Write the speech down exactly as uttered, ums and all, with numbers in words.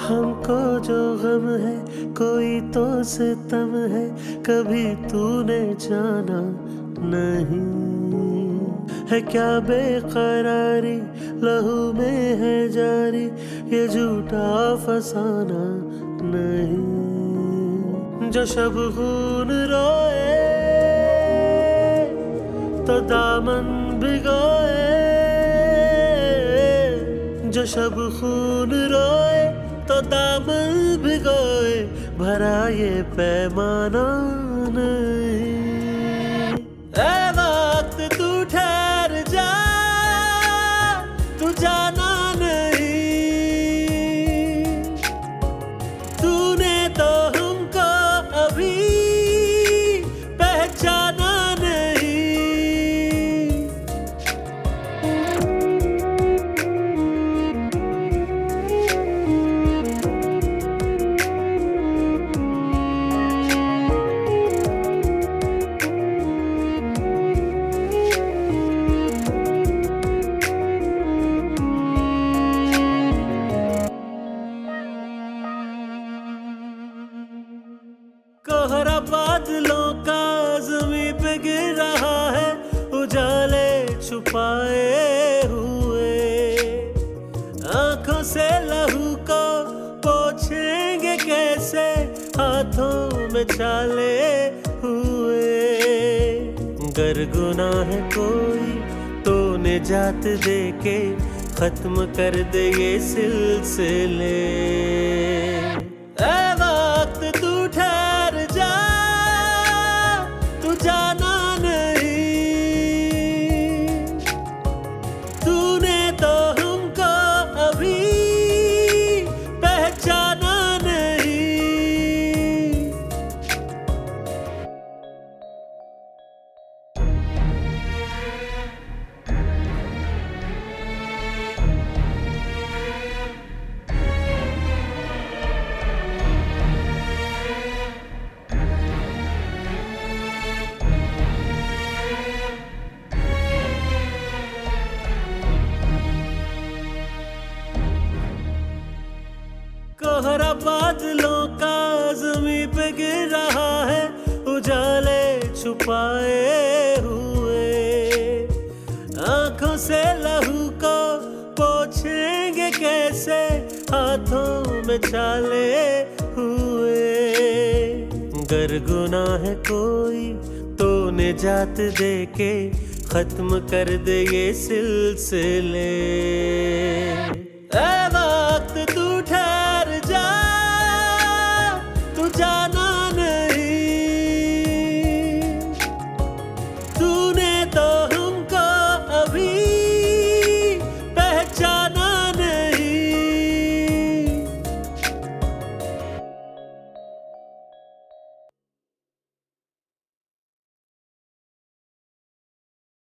हमको जो गम है कोई तो सितम है, कभी तूने जाना नहीं। है क्या बेकरारी लहू में है जारी, ये झूठा फसाना नहीं। जो शब खून रोए तो दामन भिगोए, जो शब खून रोए तो दामन भिगोए, भरा ये पैमाना नहीं। ऐ वक्त तू ठहर जा, तू जाना नहीं। तूने तो हमको अभी पहचाना नहीं। कोहरा बादलों का ज़मीं पे गिर रहा है, उजाले छुपाए हुए। आंखों से लहू को पोंछेंगे कैसे, हाथों में छाले हुए। गर गुनाह है कोई तो निजात दे के खत्म कर दे ये सिलसिले। ऐ वक्त तू ठहर जा, तू जाना नहीं। तूने तो हमको अभी पहचाना नहीं। कोहरा बादलों का ज़मीं पे गिर रहा है, उजाले छुपाए हुए। आंखों से लहू को पोंछेंगे कैसे, हाथों में छाले हुए। गर गुनाह है कोई तो निजात दे के खत्म कर दे ये सिलसिले। ऐ वक्त तू ठहर